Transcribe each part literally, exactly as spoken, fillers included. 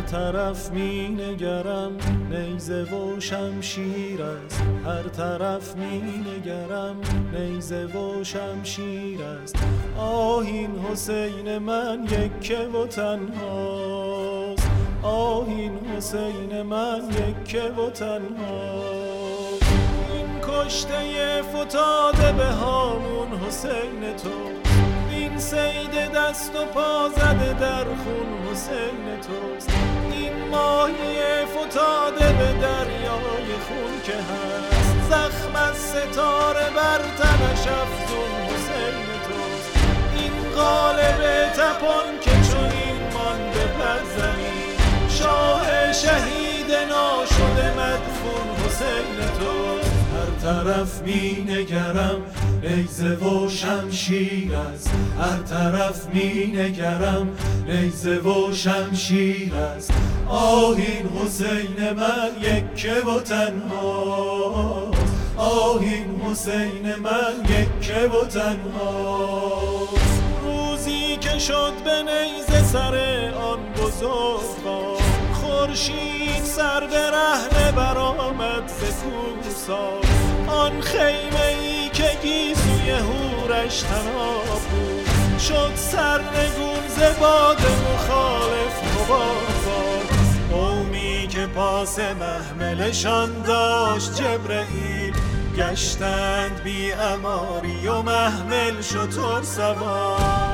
طرف می نگرم نیزه و شمشیر است، هر طرف می نگرم نیزه و شمشیر است. آه این حسین من یکه و تنهاست، آه این حسین من یکه و تنهاست. این کشته فتاده به هامون حسین تو، این سید دست و پا زده در خون حسین توست. این ماهی فتاده به دریای خون که هست، زخم از ستاره بر تنش افزون حسین توست. این قالب تپان که چنین مانده بر زمین، شاه شهید ناشده مدفون حسین توست. هر طرف می نگرم نیزه و شمشیر است، هر طرف می نگرم نیزه و شمشیر است. آه این حسین من یکه و تنهاست، آه این حسین من یکه و تنهاست. روزی که شد به نیزه سر آن بزرگوار، خورشید سر برهنه برآمد ز کوهسار. آن خیمه ای که گیسوی هورش طناب بود، شد سرنگون ز باد مخالف مبارزان. قومی که پاس محملشان داشت جبرئیل، گشتند بی اماری و محمل شتر سوار.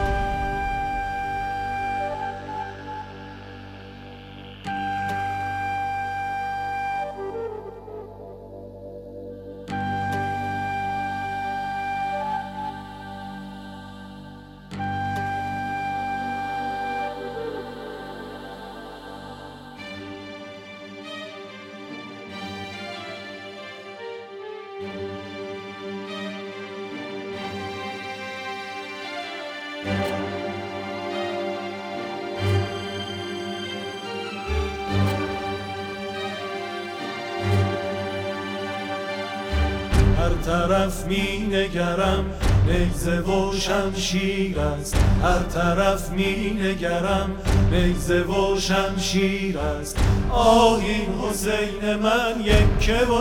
هر طرف می نگرم نیزه و شمشیر است، هر طرف می نگرم نیزه و شمشیر است. آه این حسین من یکه و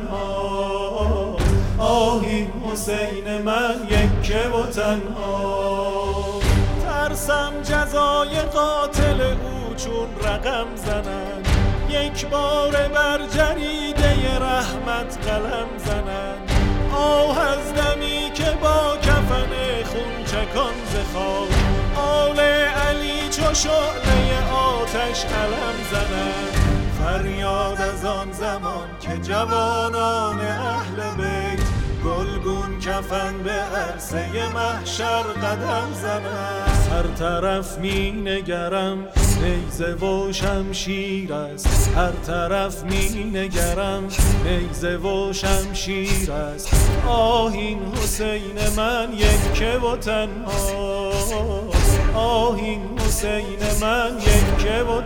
تنهاست، آه این حسین من یکه و تنهاست. ترسم جزای قاتل او چون رقم زنند، یک بار بر جریده رحمت قلم زنند. آه از دمی که با کفن خون چکان ز خاک، آل علی چو شعله آتش علم زنند. فریاد از آن زمان که جوانان اهل بیت، گلگون کفن به عرصه محشر قدم زنند. هر طرف می نگرم نیزه و شمشیر است، هر طرف می نگرم نیزه و شمشیر است. آه این حسین من یکه و تنهاست، آه این حسین من یکه و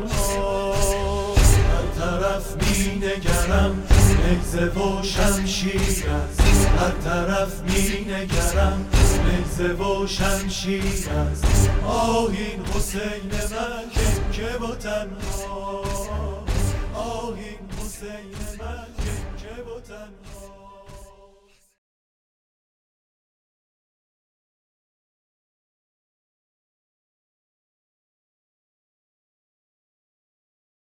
تنهاست. هر طرف می نگرم نیزه و شمشیر است، هر طرف می نگرم نیزه و شمشیر است. آه این حسین من یکه و تنهاست، آه این حسین من یکه و تنهاست.